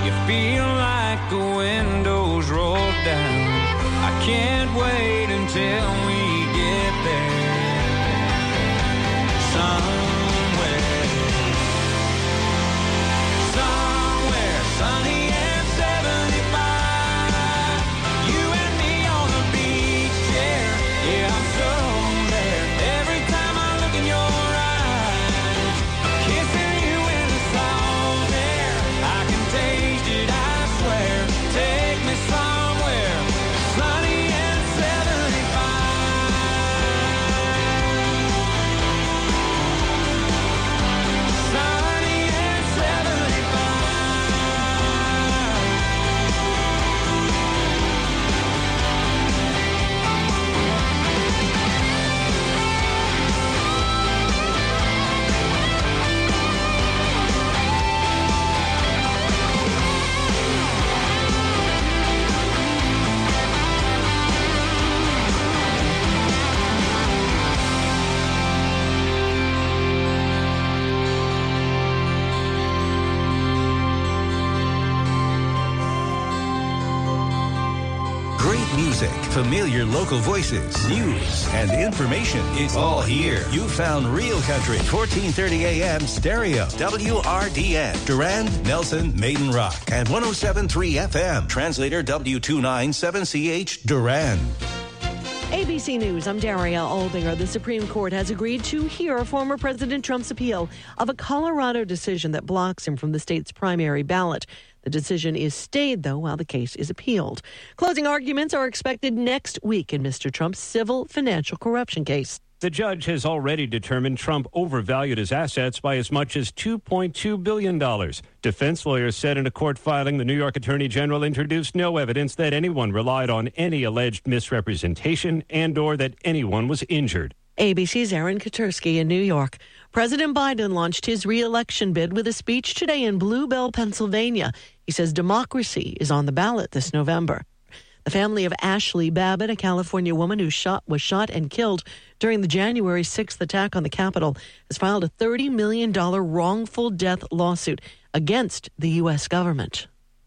You feel like the windows roll down. I can't wait until we get there. Somewhere sunny and 75. You and me on the beach chair. Yeah, I'm somewhere. Every time I look in your eyes, kissing you in the salt air. I can taste it, I swear. Take me somewhere sunny and 75. Sunny and 75. Great music, familiar local voices, news, and information. It's all here. You found Real Country, 1430 AM stereo, WRDN, Durand, Nelson, Maiden Rock, and 107.3 FM, translator W297CH, Durand. ABC News, I'm Daria Albinger. The Supreme Court has agreed to hear former President Trump's appeal of a Colorado decision that blocks him from the state's primary ballot. The decision is stayed, though, while the case is appealed. Closing arguments are expected next week in Mr. Trump's civil financial corruption case. The judge has already determined Trump overvalued his assets by as much as $2.2 billion. Defense lawyers said in a court filing the New York Attorney General introduced no evidence that anyone relied on any alleged misrepresentation and or that anyone was injured. ABC's Aaron Katursky in New York. President Biden launched his re-election bid with a speech today in Blue Bell, Pennsylvania. He says democracy is on the ballot this November. The family of Ashley Babbitt, a California woman who was shot and killed during the January 6th attack on the Capitol, has filed a $30 million wrongful death lawsuit against the U.S. government.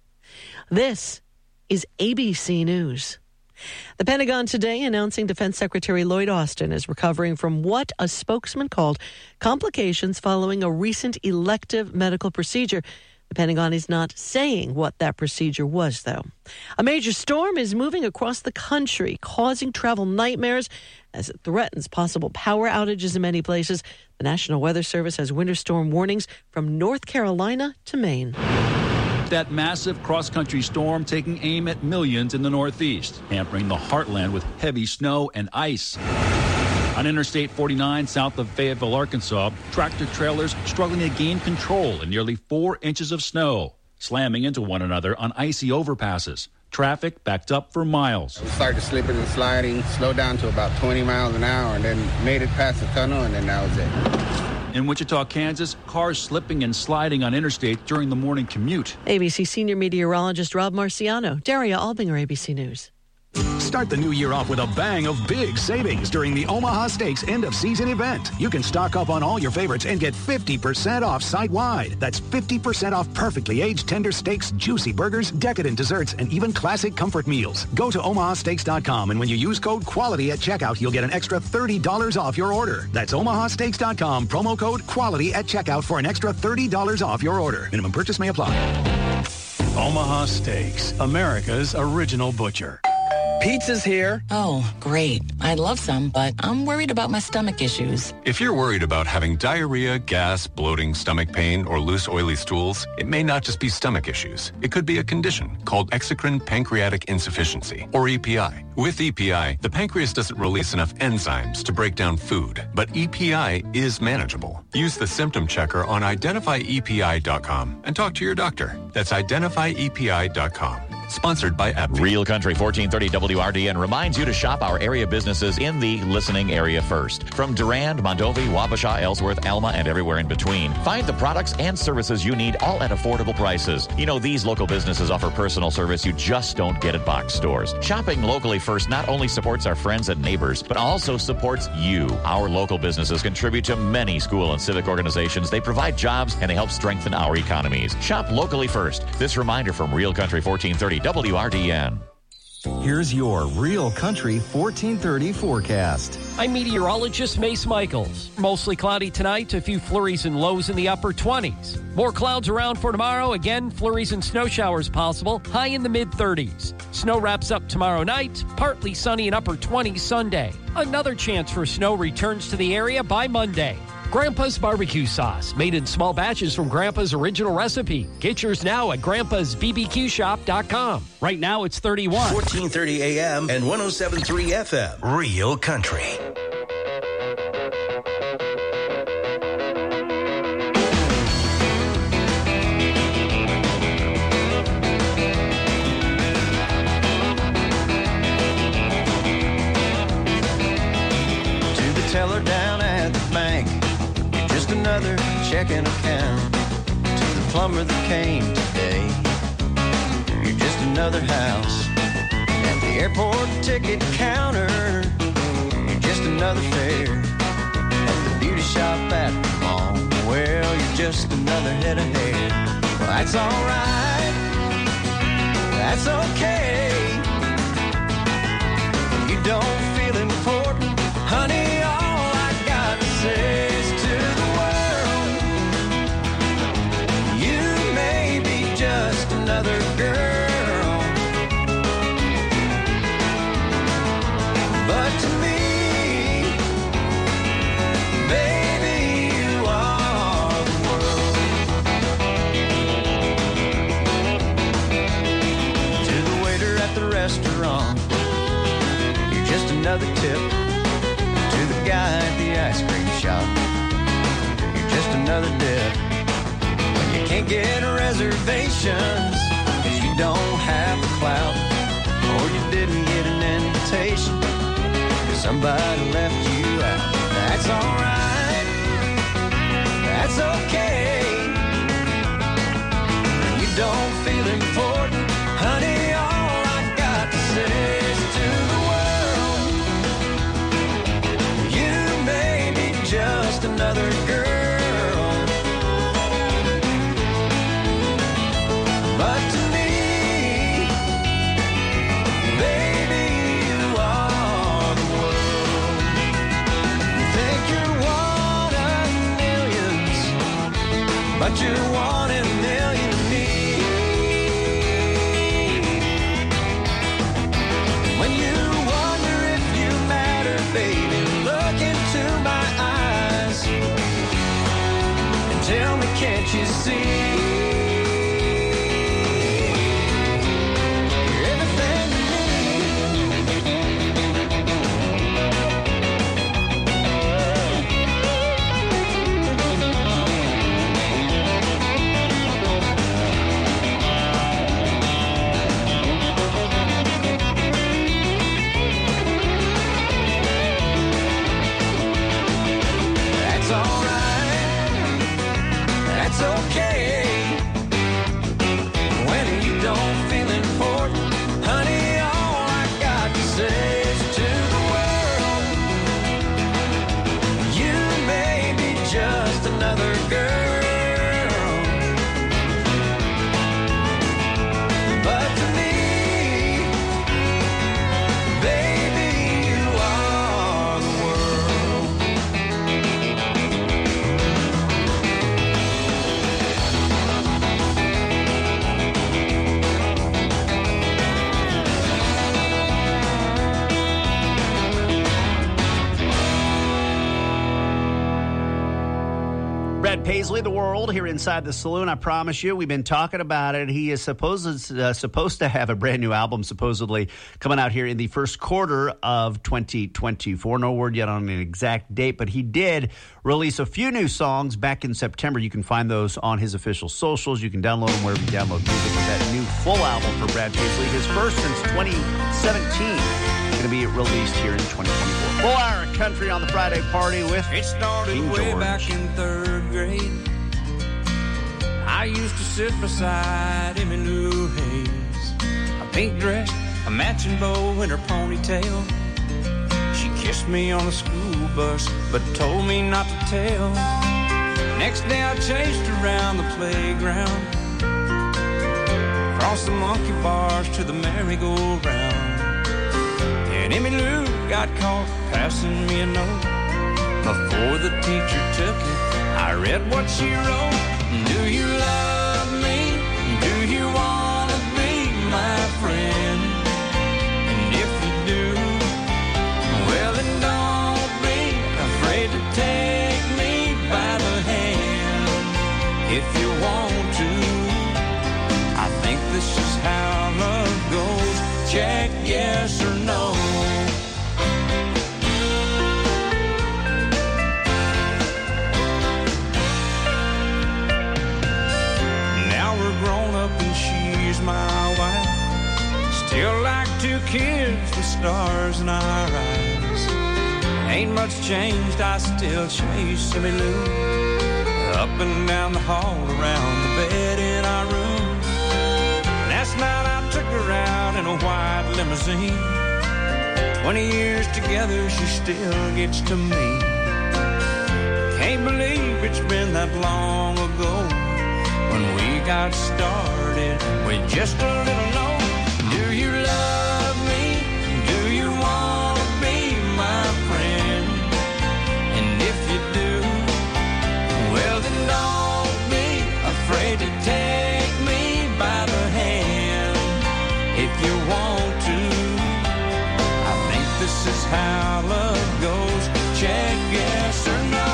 This is ABC News. The Pentagon today announcing Defense Secretary Lloyd Austin is recovering from what a spokesman called complications following a recent elective medical procedure. The Pentagon is not saying what that procedure was, though. A major storm is moving across the country, causing travel nightmares as it threatens possible power outages in many places. The National Weather Service has winter storm warnings from North Carolina to Maine. That massive cross-country storm taking aim at millions in the Northeast, hampering the heartland with heavy snow and ice. On Interstate 49 south of Fayetteville, Arkansas, tractor-trailers struggling to gain control in nearly 4 inches of snow, slamming into one another on icy overpasses. Traffic backed up for miles. We started slipping and sliding, slowed down to about 20 miles an hour, and then made it past the tunnel, and then that was it. In Wichita, Kansas, cars slipping and sliding on interstate during the morning commute. ABC senior meteorologist Rob Marciano, Daria Albinger, ABC News. Start the new year off with a bang of big savings during the Omaha Steaks end-of-season event. You can stock up on all your favorites and get 50% off site-wide. That's 50% off perfectly aged tender steaks, juicy burgers, decadent desserts, and even classic comfort meals. Go to omahasteaks.com, and when you use code QUALITY at checkout, you'll get an extra $30 off your order. That's omahasteaks.com, promo code QUALITY at checkout for an extra $30 off your order. Minimum purchase may apply. Omaha Steaks, America's original butcher. Pizza's here. Oh, great. I'd love some, but I'm worried about my stomach issues. If you're worried about having diarrhea, gas, bloating, stomach pain, or loose, oily stools, it may not just be stomach issues. It could be a condition called exocrine pancreatic insufficiency, or EPI. With EPI, the pancreas doesn't release enough enzymes to break down food, but EPI is manageable. Use the symptom checker on identifyepi.com and talk to your doctor. That's identifyepi.com. Sponsored by AbbVie. Real Country 1430 WRDN reminds you to shop our area businesses in the listening area first. From Durand, Mondovi, Wabasha, Ellsworth, Alma, and everywhere in between. Find the products and services you need all at affordable prices. You know, these local businesses offer personal service you just don't get at box stores. Shopping locally first not only supports our friends and neighbors, but also supports you. Our local businesses contribute to many school and civic organizations. They provide jobs and they help strengthen our economies. Shop locally first. This reminder from Real Country 1430 WRDN. Here's your Real Country 1430 forecast. I'm meteorologist Mace Michaels. Mostly cloudy tonight, a few flurries and lows in the upper 20s. More clouds around for tomorrow. Again, flurries and snow showers possible, high in the mid-30s. Snow wraps up tomorrow night, partly sunny and upper 20s Sunday. Another chance for snow returns to the area by Monday. Grandpa's barbecue sauce, made in small batches from Grandpa's original recipe. Get yours now at grandpa'sbbqshop.com. Right now it's 31. 1430 AM and 107.3 FM. Real Country. To the teller down at the bank, just another checking account. To the plumber that came today, you're just another house. At the airport ticket counter, you're just another fare. At the beauty shop at the mall, well, you're just another head of hair. Well, that's alright, that's okay. You don't feel important, honey, all I got to say is to the world, you may be just another girl, but to me, baby, you are the world. To the waiter at the restaurant, you're just another tip. To the guy at the ice cream shop, you're just another dip. When you can't get reservations, 'cause you don't have the clout, or you didn't get an invitation, 'cause somebody left you out. That's alright, that's okay. You don't feel important, honey, all I got to say is to the world, you may be just another girl, but to me, baby, you are the world. You think you're one of millions, but you're one in a million to me. Lead the World here inside the saloon. I promise you, we've been talking about it. He is supposed to have a brand new album, supposedly coming out here in the first quarter of 2024. No word yet on an exact date, but he did release a few new songs back in September. You can find those on his official socials. You can download them wherever you download music. With that new full album for Brad Paisley, his first since 2017, going to be released here in 2024. Full hour of country on the Friday party with It started King way George. back in 3rd grade. I used to sit beside Emmy Lou Hayes, a pink dress, a matching bow, and her ponytail. She kissed me on the school bus, but told me not to tell. Next day I chased her around the playground, across the monkey bars to the merry-go-round. And Emmy Lou got caught passing me a note. Before the teacher took it, I read what she wrote. Do you love me? Do you want to be my friend? And if you do, well then don't be afraid to take me by the hand. If you want to, I think this is how love goes. Check yes or no. Grown up and she's my wife. Still like two kids with stars in our eyes. Ain't much changed, I still chase Emmy Lou up and down the hall, around the bed in our room. Last night I took her out in a white limousine. 20 years together, she still gets to me. Can't believe it's been that long ago when we got started with just a little note. Do you love me? Do you want to be my friend? And if you do, well then don't be afraid to take me by the hand. If you want to, I think this is how love goes. Check yes or no.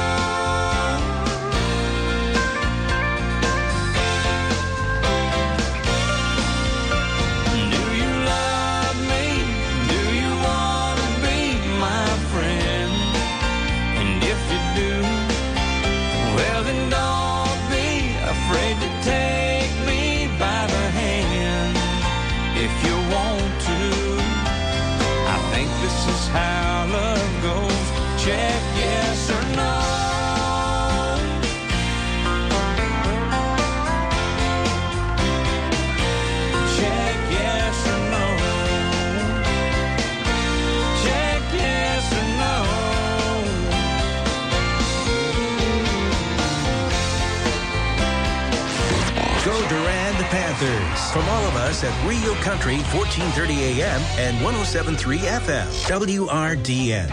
This is how love goes. Check yes or no. Check yes or no. Check yes or no. Go Durand Panthers. From all of us at Rio Country, 1430 AM and 107.3 FM. WRDN.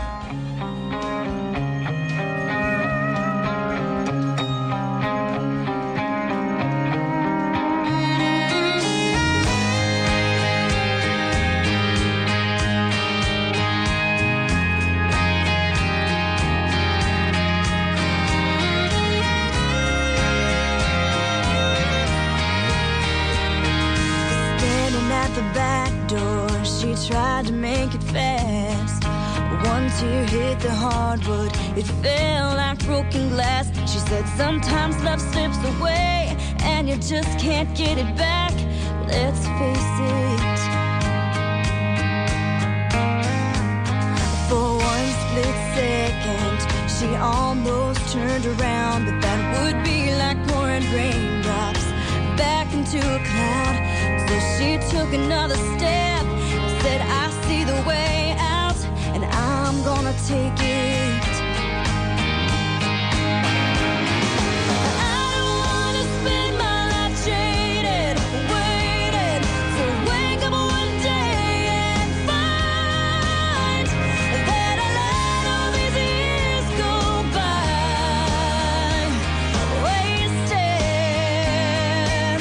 Tried to make it fast. One tear hit the hardwood. It fell like broken glass. She said sometimes love slips away and you just can't get it back. Let's face it. For one split second she almost turned around, but that would be like pouring raindrops back into a cloud. So she took another step, said I see the way out and I'm gonna take it. I don't wanna spend my life jaded, waiting to wake up one day and find that I let all these years go by wasted.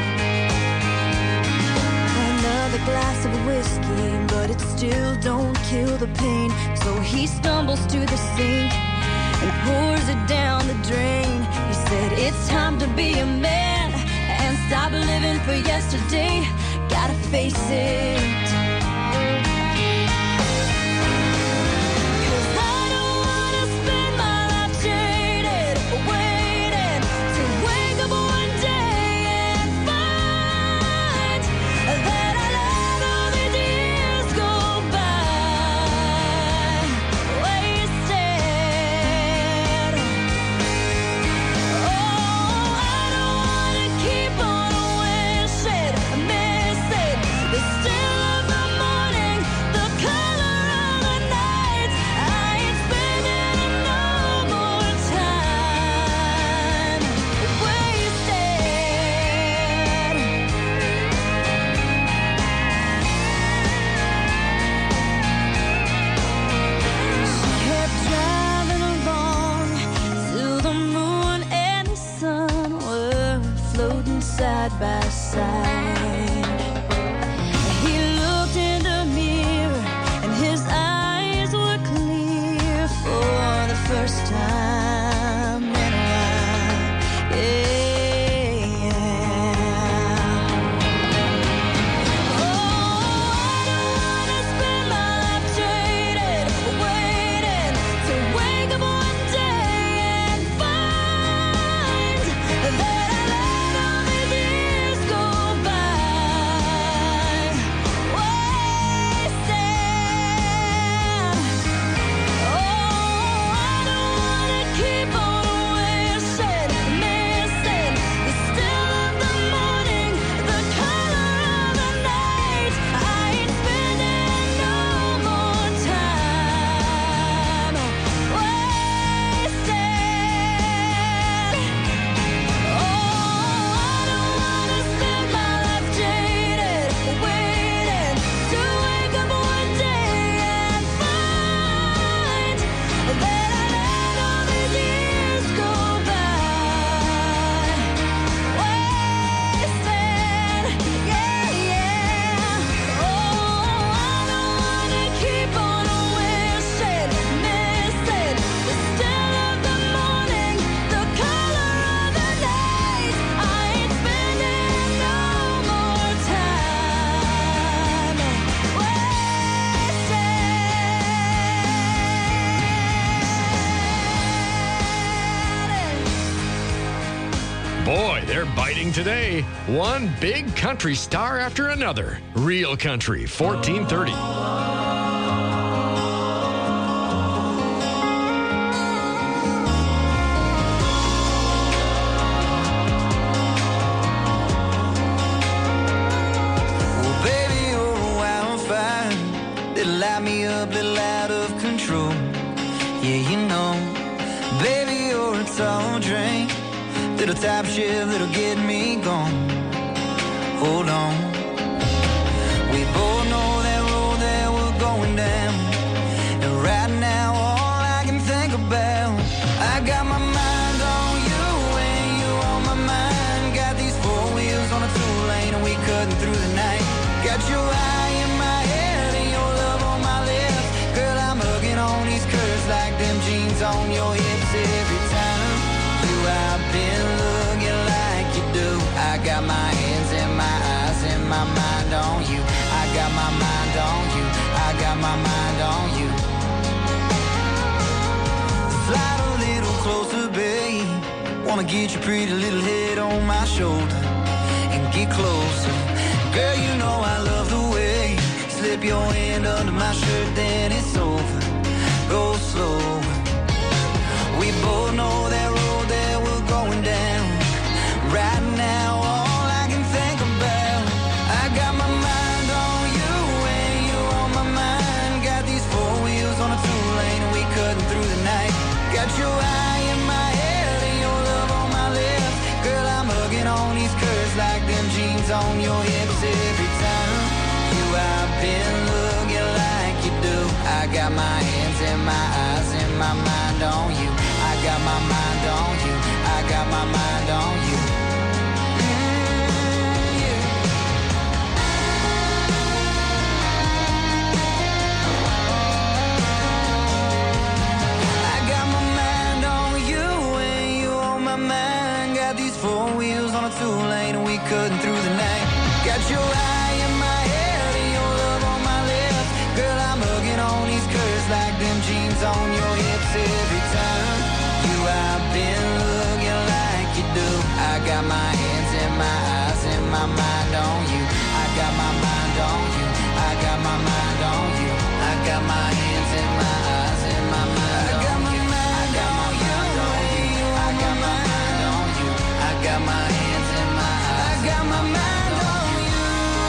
Another glass of whiskey, but it still don't kill the pain. So he stumbles to the sink, and pours it down the drain. He said, it's time to be a man and stop living for yesterday. Gotta face it. Side by side, he looked in the mirror and his eyes were clear for the first time in a while. Yeah. Oh, I don't wanna spend my life jaded, waiting to wake up one day and find that Boy, they're biting today. One big country star after another. Real Country, 1430. Well, baby, you're a wildfire. Little light me up, little out of control. Yeah, you know. Baby, you're a tall drink. Little top shift, little get me gone. Hold on. We both know that road that we're going down. And right now, all I can think about, I got my mind on you and you on my mind. Got these four wheels on a two-lane and we cutting through the night. Got your eye in my head and your love on my lips. Girl, I'm hugging on these curves like them jeans on your hips every time. I've been looking like you do. I got my hands and my eyes and my mind on you. I got my mind on you. I got my mind on you. Slide a little closer, babe. Wanna get your pretty little head on my shoulder and get closer. Girl, you know I love the way you slip your hand under my shirt, then it's over. Go slow. We both know that road that we're going down. Right now, all I can think about, I got my mind on you and you on my mind. Got these four wheels on a two-lane and we cutting through the night. Got your eye in my head and your love on my lips. Girl, I'm hugging on these curves like them jeans on your hips every time. I've been looking like you do. I got my hands and my eyes and my mind on you. I got my mind on you. I got my mind on you. I got my mind cutting through the night. Got your eye in my head and your love on my lips. Girl, I'm hugging on these curves like them jeans on your hips. Every time you I've been looking like you do. I got my hands and my eyes and my mind on you. I got my mind on you. I got my mind on you. I got my hands and my eyes and my mind on you. I got my mind on you. I got my mind on you. I got my hands and my eyes. I got my mind on you.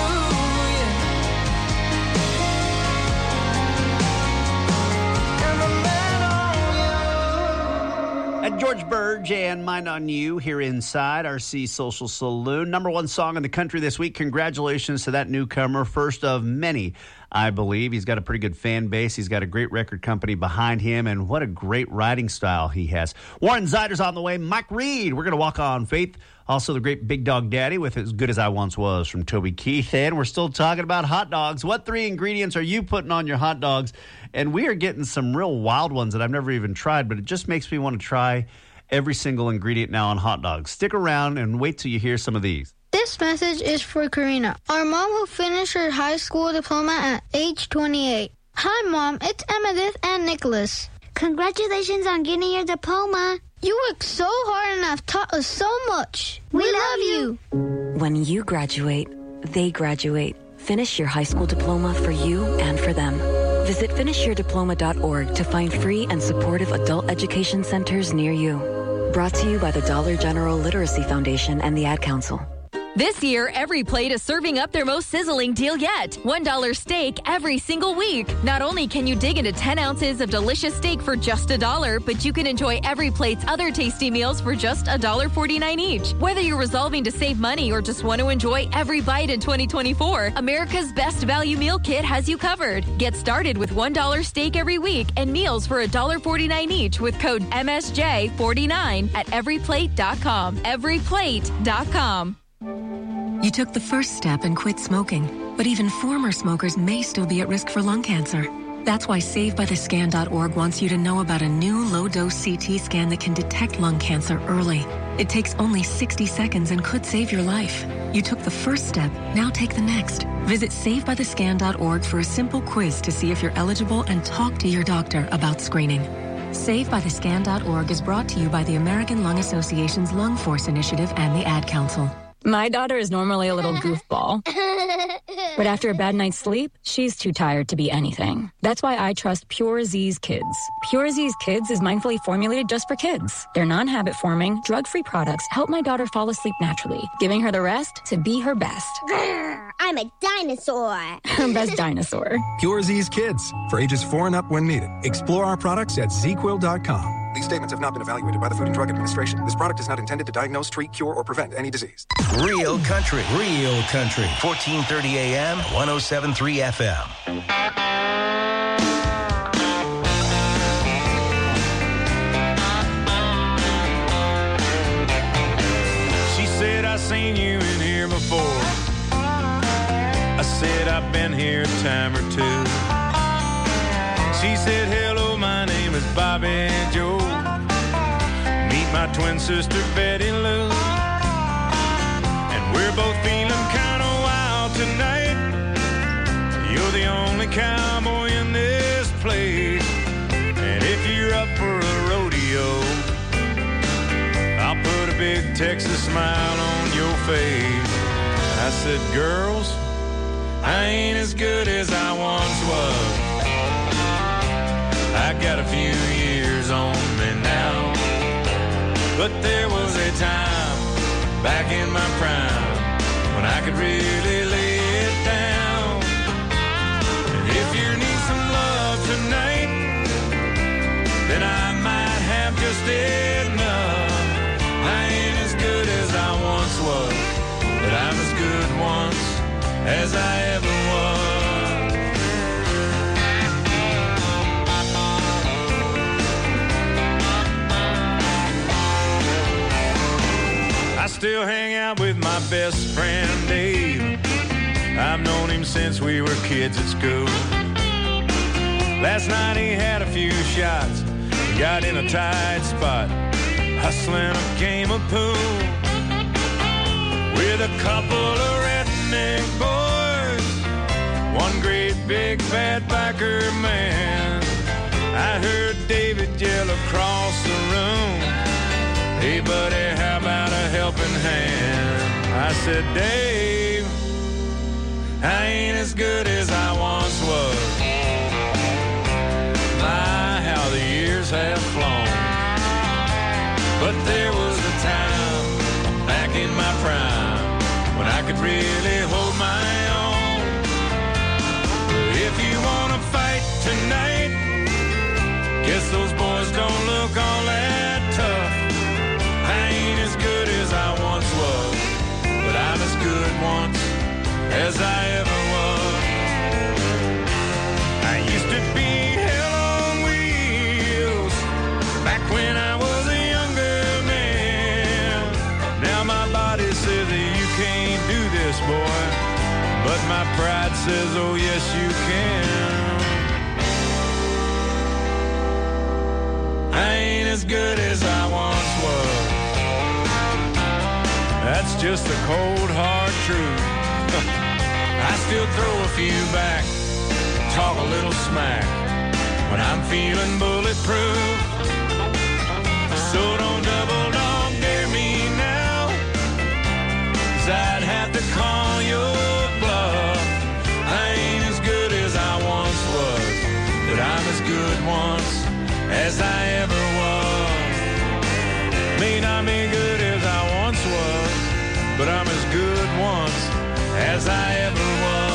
Got my mind on you. And George Burge and Mind on You here inside RC Social Saloon. Number one song in the country this week. Congratulations to that newcomer. First of many, I believe. He's got a pretty good fan base. He's got a great record company behind him. And what a great writing style he has. Warren Zyder's on the way. Mike Reed. We're going to walk on faith. Also, the great Big Dog Daddy with As Good As I Once Was from Toby Keith. And we're still talking about hot dogs. What 3 ingredients are you putting on your hot dogs? And we are getting some real wild ones that I've never even tried, but it just makes me want to try every single ingredient now on hot dogs. Stick around and wait till you hear some of these. This message is for Karina, our mom who finished her high school diploma at age 28. Hi, Mom. It's Emmettith and Nicholas. Congratulations on getting your diploma. You worked so hard and have taught us so much. We love you. When you graduate, they graduate. Finish your high school diploma for you and for them. Visit finishyourdiploma.org to find free and supportive adult education centers near you. Brought to you by the Dollar General Literacy Foundation and the Ad Council. This year, Every Plate is serving up their most sizzling deal yet. $1 steak every single week. Not only can you dig into 10 ounces of delicious steak for just $1, but you can enjoy Every Plate's other tasty meals for just $1.49 each. Whether you're resolving to save money or just want to enjoy every bite in 2024, America's Best Value Meal Kit has you covered. Get started with $1 steak every week and meals for $1.49 each with code MSJ49 at everyplate.com. Everyplate.com. You took the first step and quit smoking, but even former smokers may still be at risk for lung cancer. That's why SaveByTheScan.org wants you to know about a new low-dose CT scan that can detect lung cancer early. It takes only 60 seconds and could save your life. You took the first step, now take the next. Visit SaveByTheScan.org for a simple quiz to see if you're eligible and talk to your doctor about screening. SaveByTheScan.org is brought to you by the American Lung Association's Lung Force Initiative and the Ad Council. My daughter is normally a little goofball, but after a bad night's sleep, she's too tired to be anything. That's why I trust Pure Z's Kids. Pure Z's Kids is mindfully formulated just for kids. Their non-habit forming, drug-free products help my daughter fall asleep naturally, giving her the rest to be her best. I'm a dinosaur. Her best dinosaur. Pure Z's Kids, for ages 4 and up when needed. Explore our products at zquill.com. These statements have not been evaluated by the Food and Drug Administration. This product is not intended to diagnose, treat, cure, or prevent any disease. Real country. Real country. 1430 AM, 107.3 FM. She said, I seen you in here before. I said, I've been here a time or two. She said, hello, my name is Bobby Joe. Meet my twin sister, Betty Lou. And we're both feeling kind of wild tonight. You're the only cowboy in this place. And if you're up for a rodeo, I'll put a big Texas smile on your face. I said, girls, I ain't as good as I once was. I got a few years on me now, but there was a time back in my prime when I could really lay it down. And if you need some love tonight, then I might have just enough. I ain't as good as I once was, but I'm as good once as I ever was. I still hang out with my best friend Dave. I've known him since we were kids at school. Last night he had a few shots, got in a tight spot, hustling a game of pool. with a couple of redneck boys, one great big fat biker man. I heard David yell across the room, "Hey buddy, how about a helping hand?" I said, "Dave, I ain't as good as I once was. My, how the years have flown. But there was a time back in my prime when I could really hold my own. If you want to fight tonight, guess those boys don't look all that tough. I ain't as good as I once was, but I'm as good once as I ever was. I used to be hell on wheels back when I was a younger man. Now my body says that you can't do this, boy, but my pride says, oh yes you can. I ain't as good as I once was. That's just the cold hard truth. I still throw a few back, talk a little smack when I'm feeling bulletproof. So don't double dog dare me now, 'cause I'd have to call your bluff. I ain't as good as I once was, but I'm as good once as I ever was. May not be good as I once was, but I'm as good once as I ever was.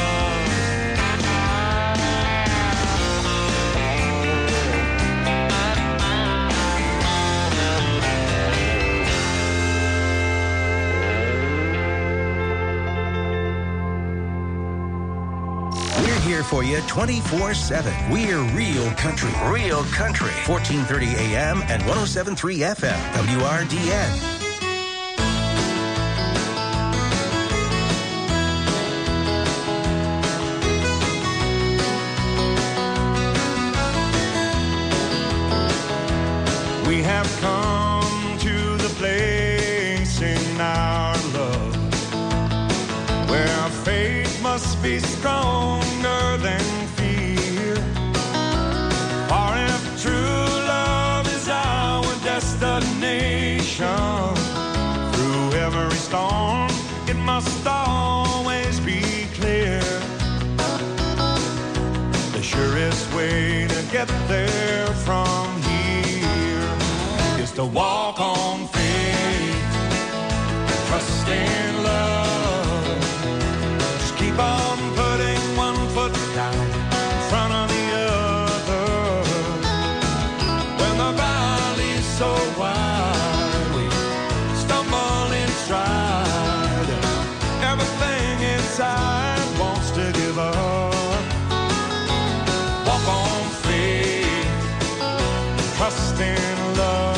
We're here for you 24/7. We're Real Country. Real Country. 1430 AM and 107.3 FM. WRDN. We have come to the place in our love where our faith must be stronger than fear. For if true love is our destination, through every storm it must always be clear. The surest way to get there from here is to walk on faith, trust in love. Just keep on putting one foot down in front of the other. When the valley's so wide, we stumble and stride. Everything inside wants to give up. Walk on faith, trust in love.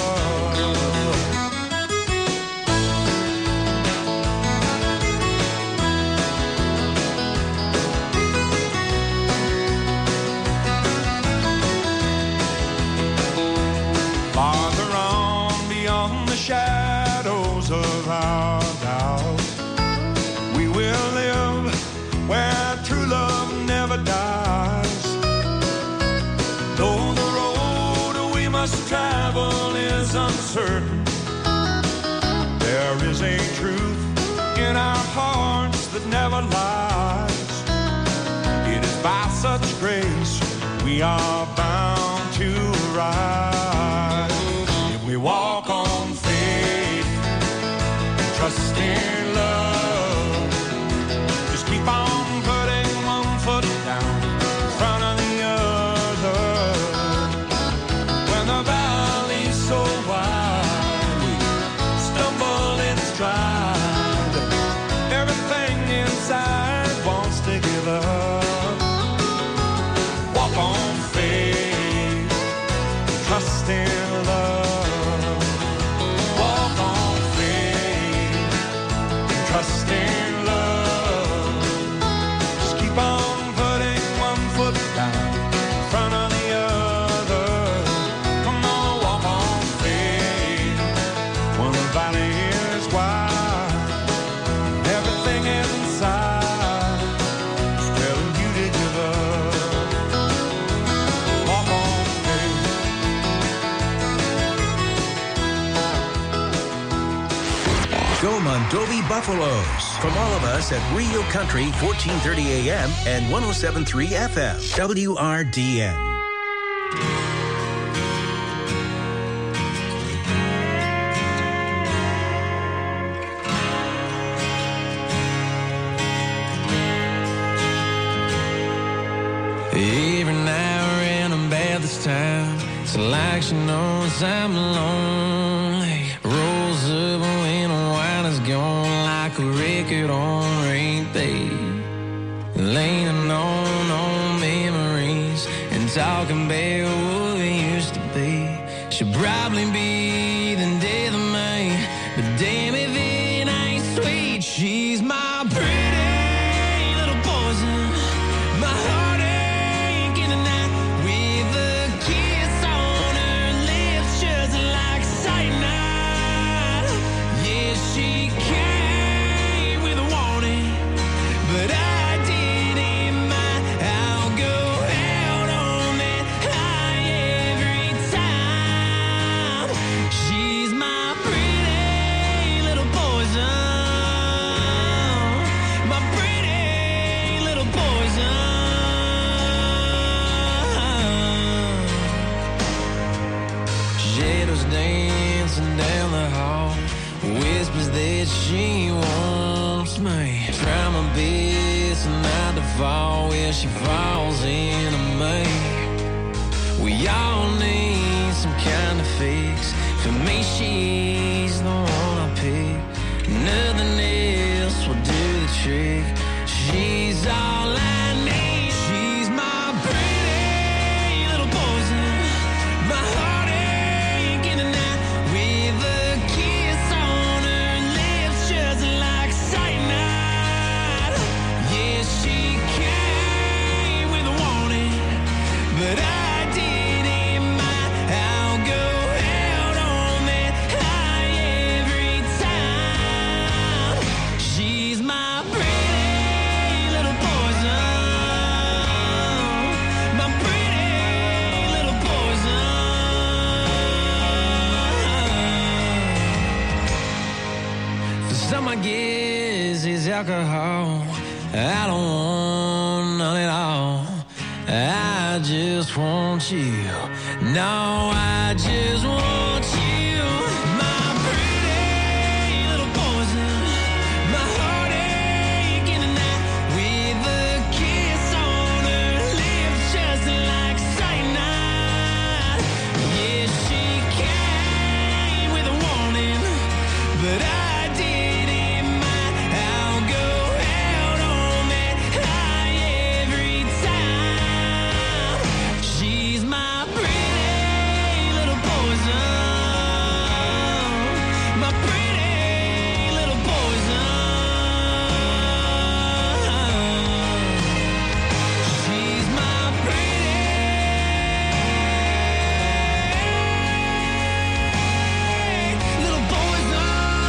Farther on beyond the shadows of our doubt, we will live where true love never dies. Though the road we must travel is uncertain, there is a truth in our hearts that never lies. It is by such grace we are bound to rise. If we walk on faith, trust in love, just keep on putting one foot down in front of the other. When the valley's so wide, we stumble and stride. Everything inside wants to give up. Walk on faith, trust in love. Walk on faith, trust in love. Just keep on putting one foot down in front of the other. Come on, walk on faith. When the valley is wide, Buffaloes. From all of us at Real Country 1430 AM and 107.3 FM. WRDN. Every now and then about this time, it's like she knows I'm lonely. Rolls up when the wine is gone, like a record on repeat. Leaning on memories and talking about what we used to be. She'll probably be the death of me, but damn if it ain't sweet. She's my pretty little poison, my heart. She wants me. Try my best not to fall where she falls into me. We all need some kind of fix. For me, she's the one I pick. Nothing else will do the trick. She's all I need. She's my pretty little poison, my heartache in the night with a kiss on her lips, just like cyanide. Yeah, she came with a warning, but I didn't mind. I'll go out on that high every time. She's my pretty little poison, my pretty little poison. For some, I guess it's alcohol. I don't want none at all. I just want you. No, I just want you. My pretty little poison, my heartache in the night with a kiss on her lips, just like cyanide. Yeah, she came with a warning, but I didn't mind. I'll go out on that high every time. She's my pretty little poison, my pretty little poison. She's my pretty little poison.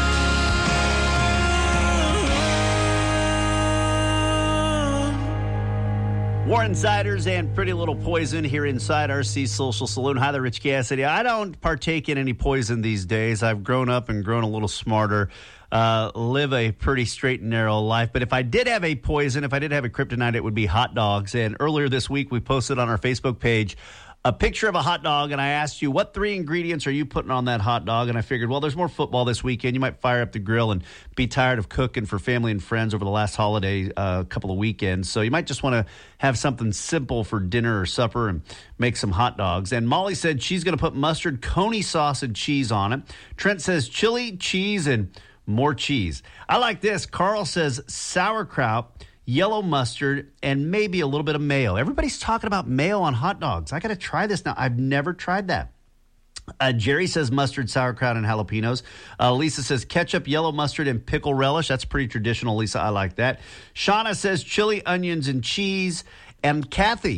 Warren Siders and Pretty Little Poison here inside RC Social Saloon. Hi there, Rich Cassidy. I don't partake in any poison these days. I've grown up and grown a little smarter, live a pretty straight and narrow life. But if I did have a poison, if I did have a kryptonite, it would be hot dogs. And earlier this week, we posted on our Facebook page a picture of a hot dog, and I asked you, what 3 ingredients are you putting on that hot dog? And I figured, well, there's more football this weekend. You might fire up the grill and be tired of cooking for family and friends over the last holiday couple of weekends. So you might just want to have something simple for dinner or supper and make some hot dogs. And Molly said she's going to put mustard, coney sauce, and cheese on it. Trent says chili, cheese, and more cheese. I like this. Carl says sauerkraut, yellow mustard, and maybe a little bit of mayo. Everybody's talking about mayo on hot dogs. I got to try this now. I've never tried that. Jerry says mustard, sauerkraut, and jalapenos. Lisa says ketchup, yellow mustard, and pickle relish. That's pretty traditional, Lisa. I like that. Shauna says chili, onions, and cheese. And Kathy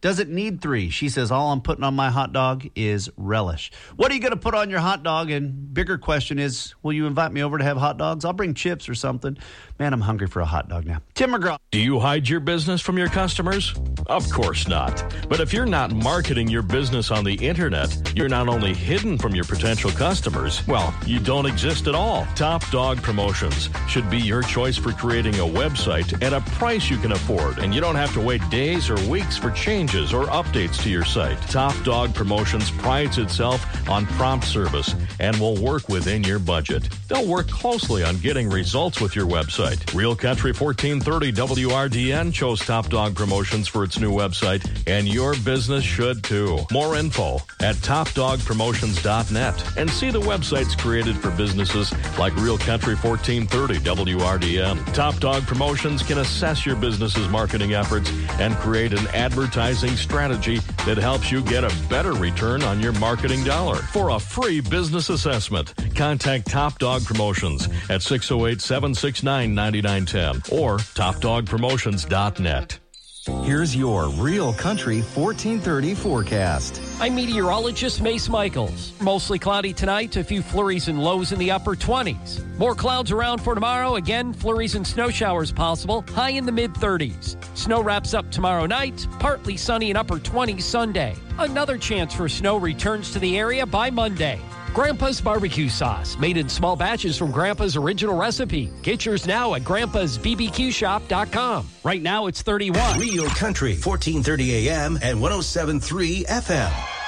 Does it need 3? She says, all I'm putting on my hot dog is relish. What are you going to put on your hot dog? And bigger question is, will you invite me over to have hot dogs? I'll bring chips or something. Man, I'm hungry for a hot dog now. Tim McGraw. Do you hide your business from your customers? Of course not. But if you're not marketing your business on the internet, you're not only hidden from your potential customers, well, you don't exist at all. Top Dog Promotions should be your choice for creating a website at a price you can afford, and you don't have to wait days or weeks for changes or updates to your site. Top Dog Promotions prides itself on prompt service and will work within your budget. They'll work closely on getting results with your website. Real Country 1430 WRDN chose Top Dog Promotions for its new website, and your business should too. More info at topdogpromotions.net, and see the websites created for businesses like Real Country 1430 WRDN. Top Dog Promotions can assess your business's marketing efforts and create an advertising strategy that helps you get a better return on your marketing dollar. For a free business assessment, contact Top Dog Promotions at 608-769-9910 or topdogpromotions.net. Here's your Real Country 1430 forecast. I'm meteorologist Mace Michaels. Mostly cloudy tonight, a few flurries and lows in the upper 20s. More clouds around for tomorrow. Again, flurries and snow showers possible, high in the mid-30s. Snow wraps up tomorrow night, partly sunny and upper 20s Sunday. Another chance for snow returns to the area by Monday. Grandpa's barbecue sauce, made in small batches from Grandpa's original recipe. Get yours now at grandpa'sbbqshop.com. Right now, it's 31. Real Country, 1430 AM and 107.3 FM.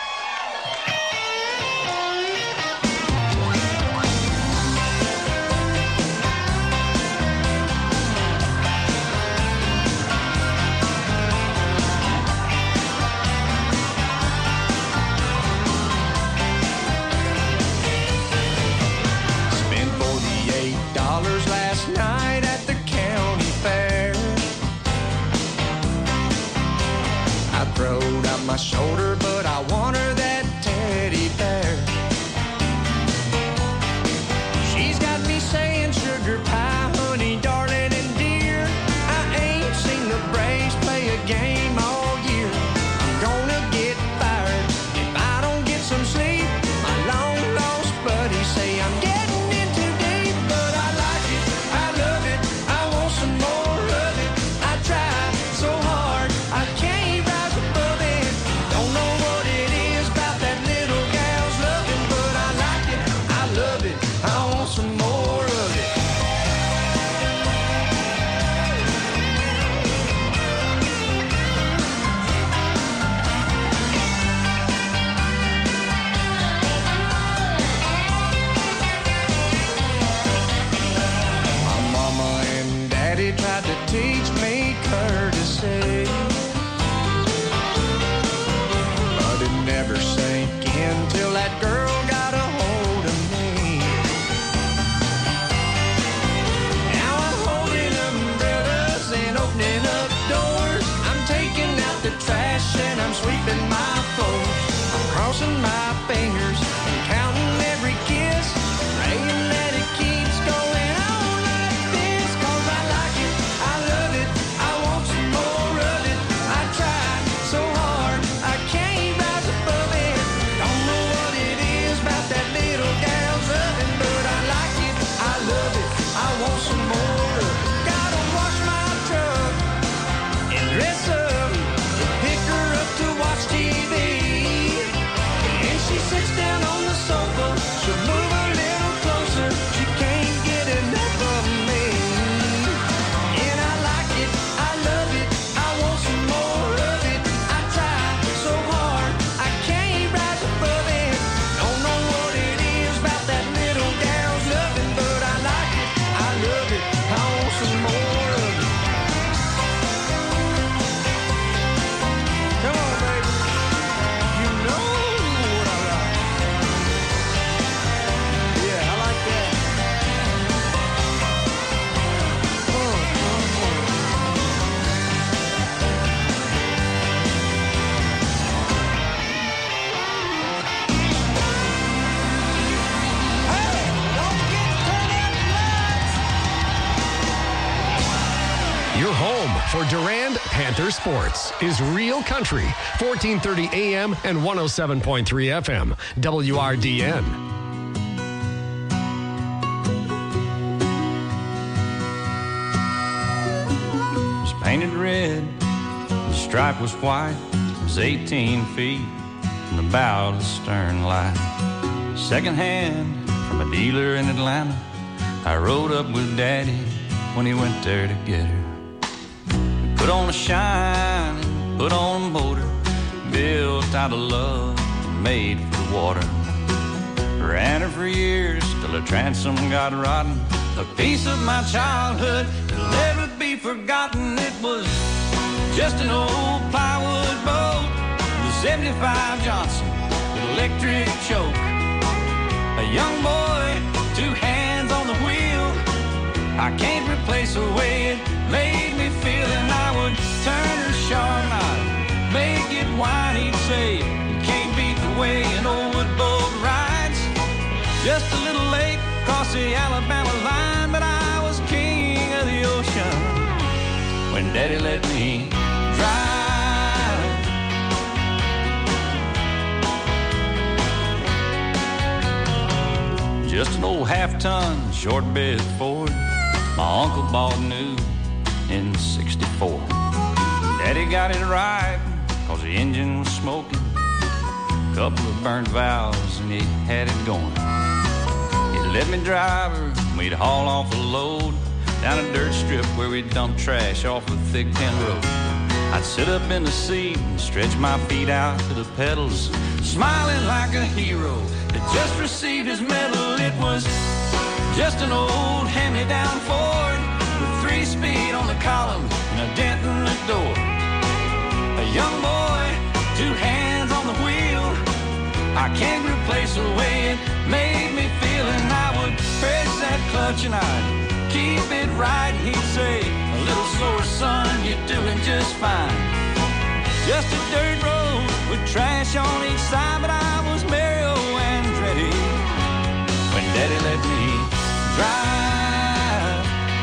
My shoulder, but I want her that teddy bear. She's got me saying sugar pie, honey, darling, and dear. I ain't seen the Braves play a game all year. I'm gonna get fired if I don't get some sleep. My long lost buddies say I'm getting in too deep, but I like it, I love it, I want some more of it. I try so hard, I can't rise above it. Don't know what it is about that little gal's loving, but I like it, I love it, I want some more of it. My mama and daddy tried to teach me courtesy, but it never sank in till that girl got a hold of me. Now I'm holding umbrellas and opening up doors. I'm taking out the trash and I'm sweeping my floors. I'm crossing my fingers and counting every kiss, praying that it keeps going on like this. 'Cause I like it, I love it, I want some more of it. Your home for Durand Panther Sports is Real Country, 1430 AM and 107.3 FM, WRDN. It's painted red, the stripe was white. It was 18 feet from the bow to the stern light. Second hand from a dealer in Atlanta. I rode up with Daddy when he went there to get her. Put on a shine, put on a motor, built out of love and made for the water. Ran her for years till her transom got rotten. A piece of my childhood that'll never be forgotten. It was just an old plywood boat, the 75 Johnson with electric choke. A young boy, 2 hands on the wheel. I can't replace the way it made me feel. And I would turn her sharp, I'd make it whine. He'd say, you can't beat the way an old wood boat rides. Just a little late across the Alabama line, but I was king of the ocean when Daddy let me drive. Just an old half-ton short bed Ford my uncle bought new in '64. Daddy got it right, cause the engine was smoking. Couple of burnt valves and he had it going. He'd let me drive her, we'd haul off a load down a dirt strip where we'd dump trash off a thick tin road. I'd sit up in the seat and stretch my feet out to the pedals, smiling like a hero that just received his medal. It was just an old hand-me-down Ford with 3-speed on the column and a dent in the door. A young boy, 2 hands on the wheel. I can't replace the way it made me feel. And I would press that clutch and I'd keep it right. He'd say, a little slower, son, you're doing just fine. Just a dirt road with trash on each side, but I was Mario Andretti when Daddy let me drive.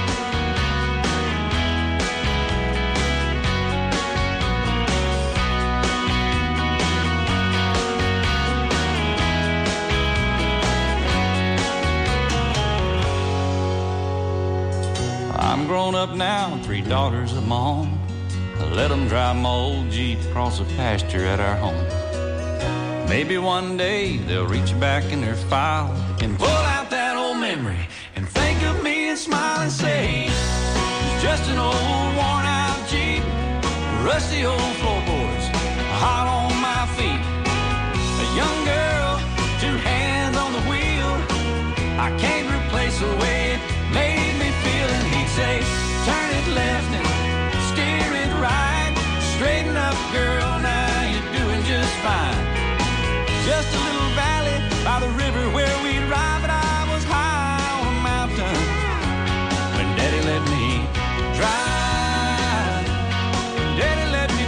I'm grown up now, 3 daughters of my own. I let them drive my old Jeep across the pasture at our home. Maybe one day they'll reach back in their file and pull out that old memory and think of me and smile and say, it's just an old worn out Jeep, rusty old floorboards, hot on my feet. A young girl, 2 hands on the wheel. I can't replace the way it made me feel. And he'd say, turn it left and steer it right. Straighten up, girl, now you're doing just fine. Just a little valley by the river where we'd ride, but I was high on a mountain when Daddy let me drive. Daddy let me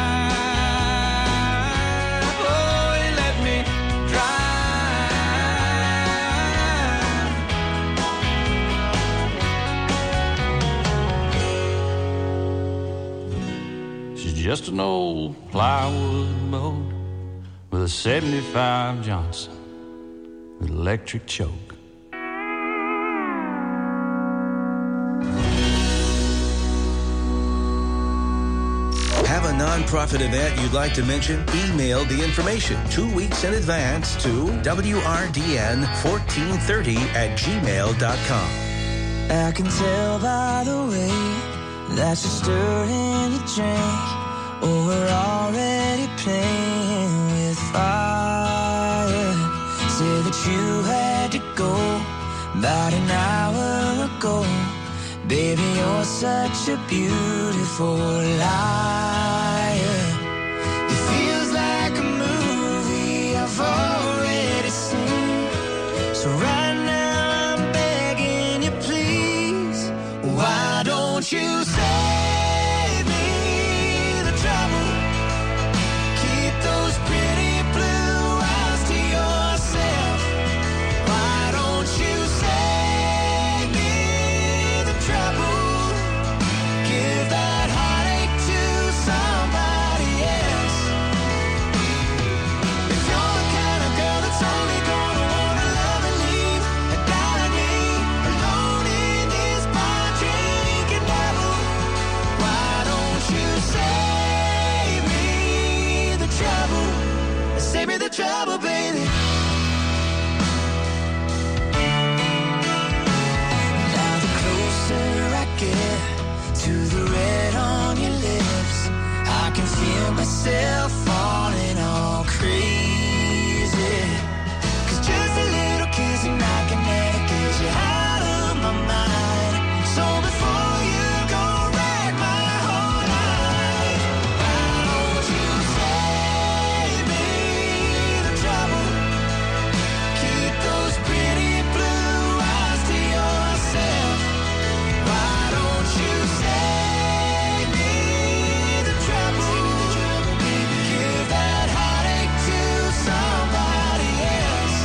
drive. Oh, he let me drive. She's just an old plywood boat with a 75 Johnson with electric choke. Have a nonprofit event you'd like to mention? Email the information 2 weeks in advance to WRDN1430@gmail.com. I can tell by the way that you're stirring your drink. Oh, we're already playing with fire. Say that you had to go about an hour ago. Baby, you're such a beautiful liar. It feels like a movie I've already seen. So right now I'm begging you, please, why don't you save me the trouble? Keep those pretty blue eyes to yourself. Why don't you save me the trouble? Give feel myself falling all crazy. 'Cause just a little kiss and I can never get you out of my mind. So before you go wreck my whole life, why don't you save me the trouble? Keep those pretty blue eyes to yourself. Why don't you save me the trouble? Give that heartache to somebody else.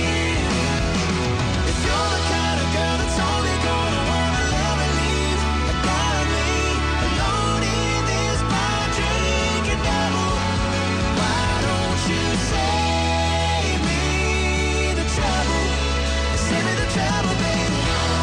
If you're the kind of girl that's only gonna wanna love and leave, got me alone in this bar drinking double. Why don't you save me the trouble? Save me the trouble, baby.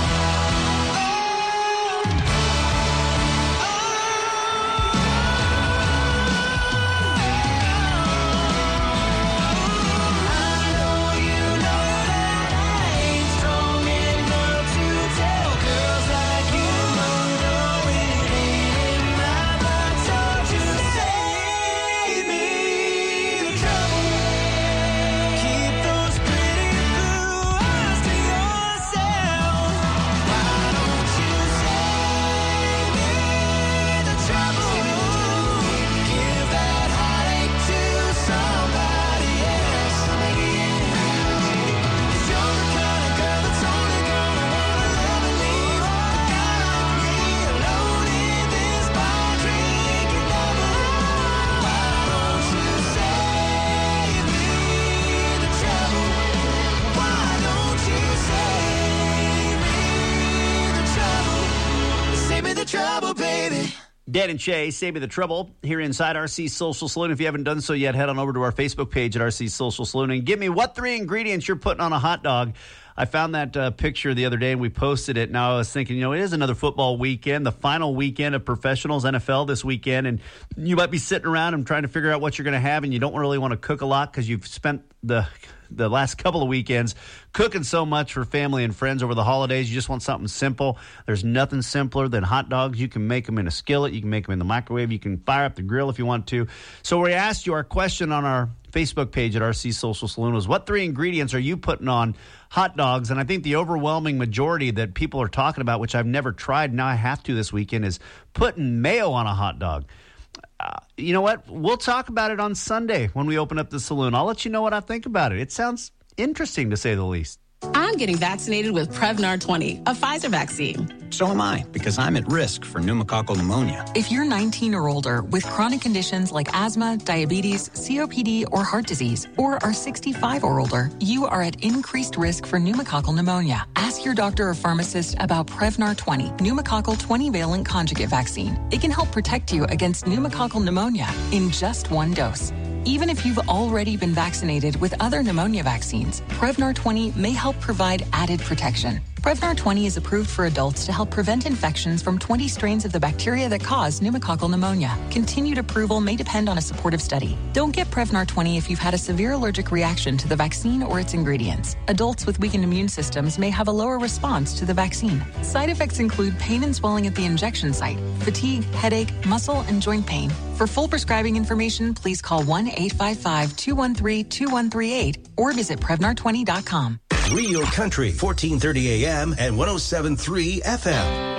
Trouble, baby. Dan and Shay, Save Me the Trouble, here inside RC Social Saloon. If you haven't done so yet, head on over to our Facebook page at RC Social Saloon and give me what 3 ingredients you're putting on a hot dog. I found that picture the other day and we posted it. Now I was thinking, it is another football weekend, the final weekend of professionals, NFL this weekend, and you might be sitting around and trying to figure out what you're going to have, and you don't really want to cook a lot because you've spent the last couple of weekends cooking so much for family and friends over the holidays. You just want something simple. There's nothing simpler than hot dogs. You can make them in a skillet. You can make them in the microwave. You can fire up the grill if you want to. So we asked you, our question on our Facebook page at RC Social Saloon was, what 3 ingredients are you putting on hot dogs? And I think the overwhelming majority that people are talking about, which I've never tried, now I have to this weekend, is putting mayo on a hot dog. You know what? We'll talk about it on Sunday when we open up the saloon. I'll let you know what I think about it. It sounds interesting, to say the least. I'm getting vaccinated with Prevnar 20, a Pfizer vaccine. So am I, because I'm at risk for pneumococcal pneumonia. If you're 19 or older with chronic conditions like asthma, diabetes, COPD, or heart disease, or are 65 or older, you are at increased risk for pneumococcal pneumonia. Ask your doctor or pharmacist about Prevnar 20, pneumococcal 20-valent conjugate vaccine. It can help protect you against pneumococcal pneumonia in just 1 dose. Even if you've already been vaccinated with other pneumonia vaccines, Prevnar 20 may help provide added protection. Prevnar 20 is approved for adults to help prevent infections from 20 strains of the bacteria that cause pneumococcal pneumonia. Continued approval may depend on a supportive study. Don't get Prevnar 20 if you've had a severe allergic reaction to the vaccine or its ingredients. Adults with weakened immune systems may have a lower response to the vaccine. Side effects include pain and swelling at the injection site, fatigue, headache, muscle, and joint pain. For full prescribing information, please call 1-855-213-2138 or visit Prevnar20.com. Real Country, 1430 AM and 107.3 FM.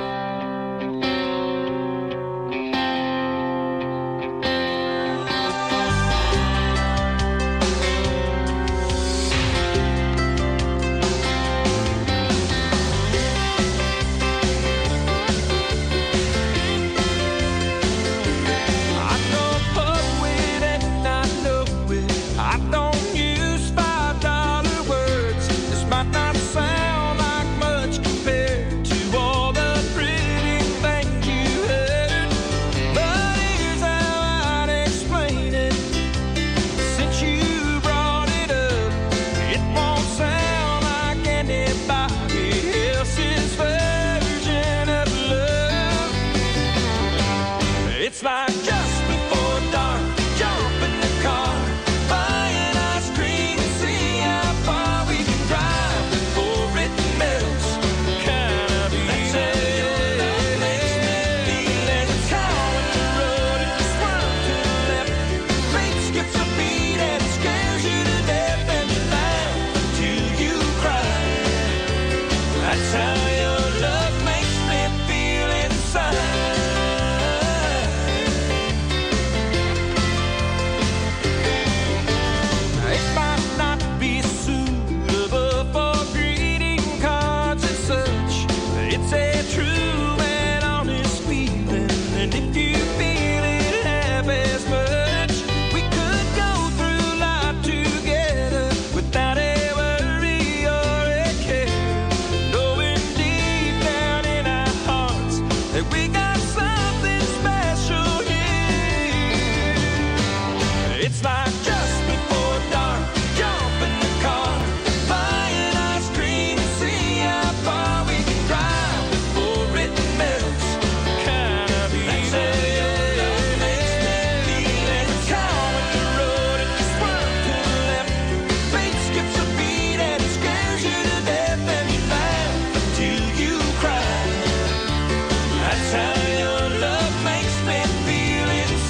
That's how your love makes me feel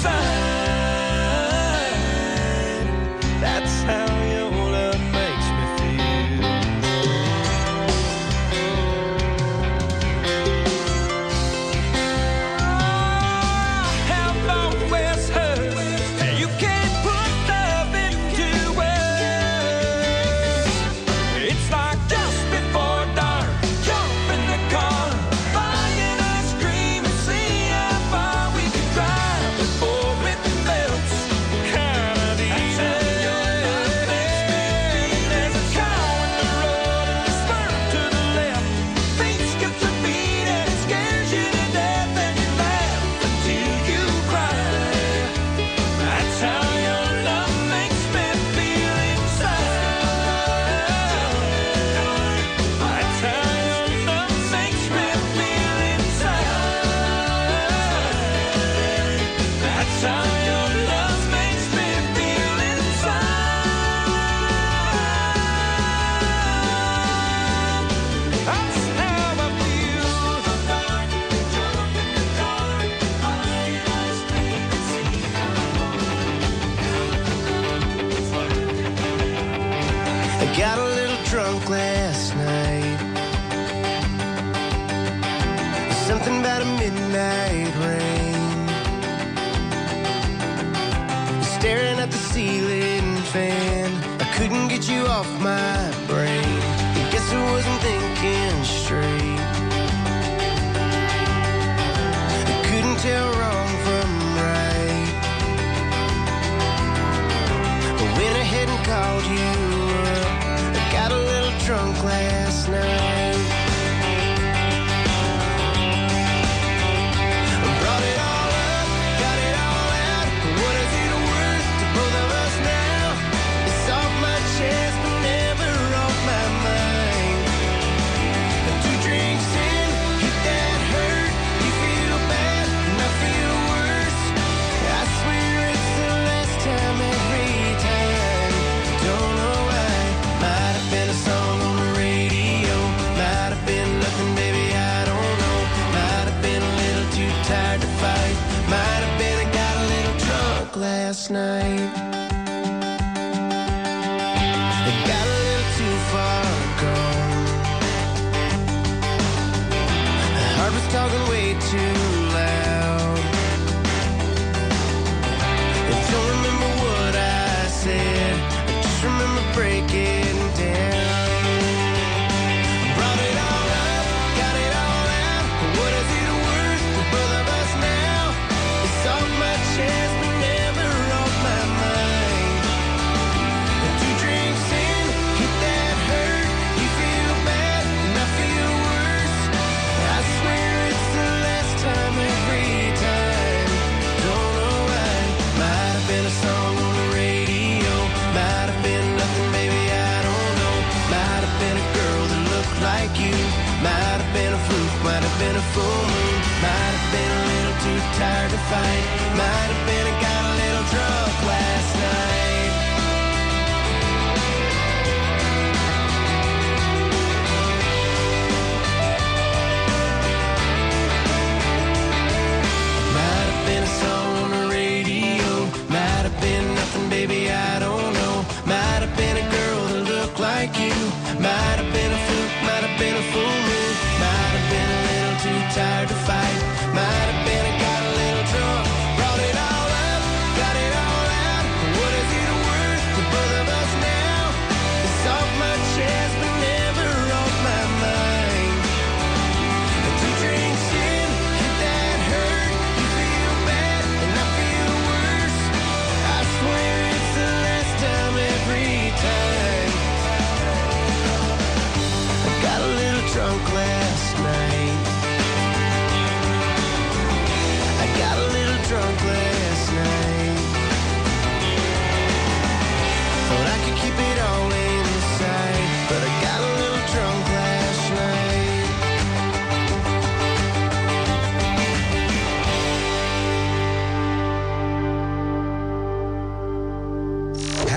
inside. That's how your love makes me feel. I've always heard you can't put love into words. It's like just before dark, jump in the car, buying ice cream and see how far we can drive before it melts. Kinda deep. That's how your love makes me feel. There's a cow in the road and a spur to the left. Feet skips a beat and it scares you to death, and you laugh until you cry. That's how your love makes me feel inside. That's how your love makes me feel inside. That's how your love makes me feel inside. That's how I feel. I got a little drunk last night. Something about a midnight rain. Staring at the ceiling fan, I couldn't get you off my brain. I guess I wasn't thinking straight. I couldn't tell wrong from right. I went ahead and called you up. I got a little drunk last night. I brought it all up, got it all out. What is it worth to both of us now? It's off my chest, but never off my mind. 2 drinks in, hit that hurt. You feel bad, and I feel worse. I swear it's the last time every time. Don't know why. Might have been a song on the radio. Might have been nothing, baby, I don't know. Might have been a little too tired to fight. Might have been I got a little drunk last night. I got a little too far gone. The heart was talking way too loud. I don't remember what I said. I just remember breaking down. Brought it all up, got it all out. What is it worth to both of us now? It's off my chest, but never off my mind. 2 drinks in, hit that hurt. You feel bad, and I feel worse. I swear it's the last time every time. Don't know why. Might have been a song on the radio. Might have been nothing, baby, I don't know. Might have been a girl that looked like you. Might have been a fluke, might have been a full moon. Might have been a little too tired to fight. Might have been I got a little drunk last night. Might have been a song on the radio. Might have been nothing, baby, I don't know. Might have been a girl that looked like you. Might have been a fluke, might have been a full moon. Might have been a little too tired to fight. Might have been I got a little drunk. Brought it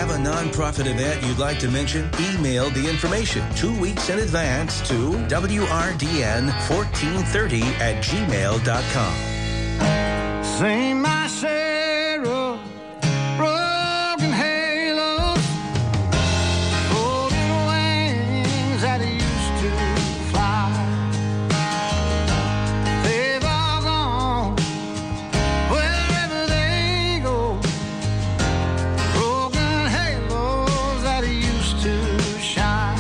Have a nonprofit event you'd like to mention? Email the information 2 weeks in advance to wrdn1430@gmail.com. Sing my share of broken halos, golden wings that used to fly. They've all gone wherever they go. Broken halos that used to shine.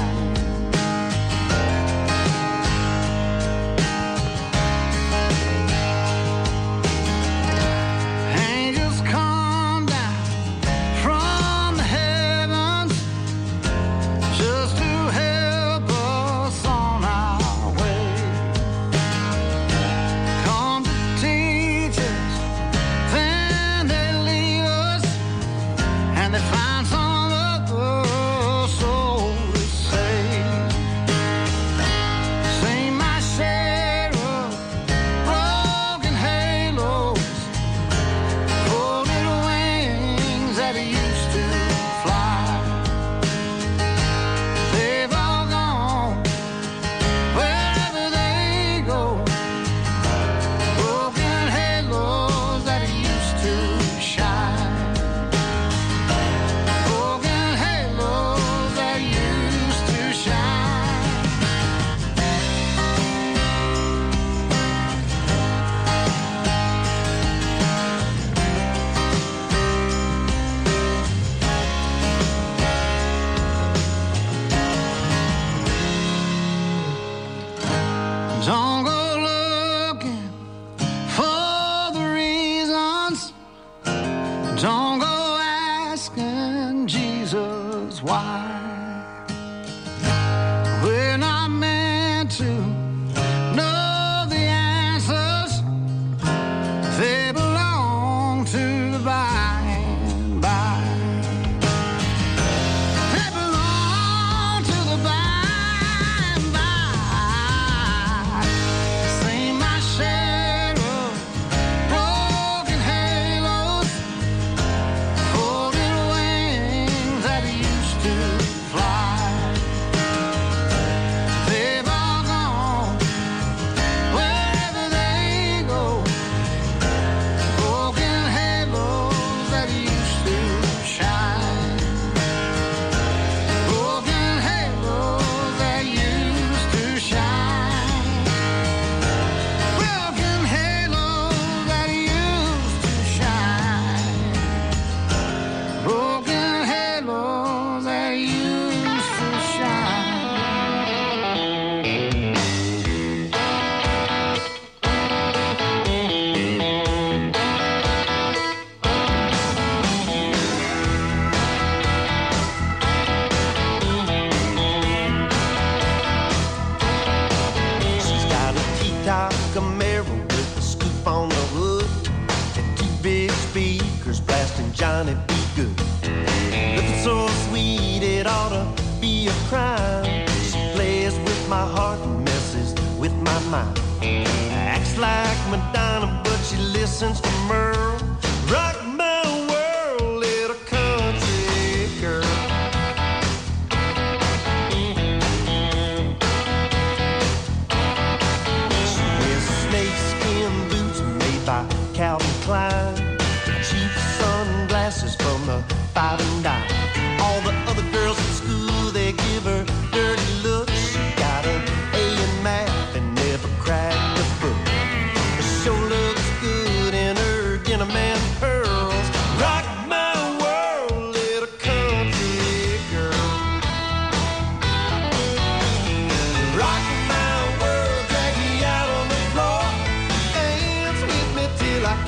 Angels come down from the heavens just to help us on our way. Come to teach us, then they leave us, and they find some other soul to save. Sing my share of broken halos, golden wings that used to fly. They've all gone wherever they go. Broken halos that used to shine. Broken halos that used to shine. Don't go looking for the reasons. Don't go asking Jesus why. We're not meant to know the answers. They belong to the by and by. They belong to the by and by. Sing my share of broken halos, golden wings that used to fly. They've all gone wherever they go. Broken halos that used to shine. Broken halos that used to shine. Broken halos that used to shine. Broken halos that used to shine. She's got a T-top Camaro with a scoop on the hood and two big speakers blasting Johnny B. Good. Looking so sweet it ought to be a crime. She plays with my heart and messes with my mind. Acts like Madonna, but she listens to Merle. Rock my world, little country girl. She wears snakeskin boots made by Calvin Klein, cheap sunglasses from the 5 and dime.